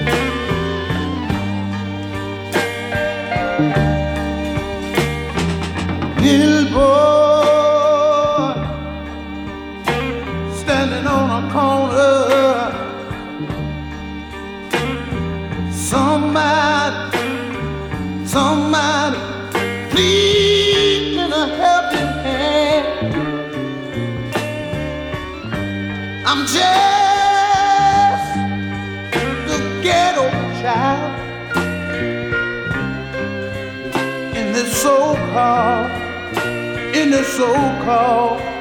Little boy standing on a corner. Somebody, please lend a helping hand. I'm just the ghetto child in this so-called